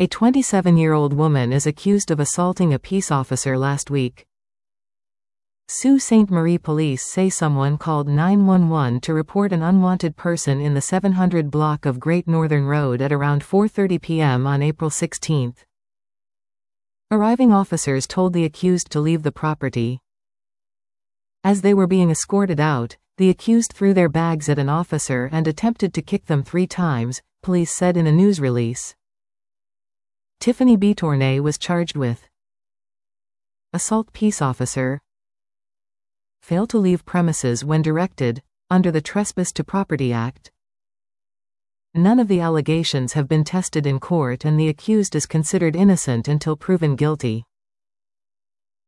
A 27-year-old woman is accused of assaulting a peace officer last week. Sault Ste. Marie police say someone called 911 to report an unwanted person in the 700 block of Great Northern Road at around 4:30 p.m. on April 16. Arriving officers told the accused to leave the property. As they were being escorted out, the accused threw their bags at an officer and attempted to kick them 3 times, police said in a news release. Tiffany Tournay was charged with assault. Peace officer fail to leave premises when directed, under the Trespass to Property Act. None of the allegations have been tested in court and the accused is considered innocent until proven guilty.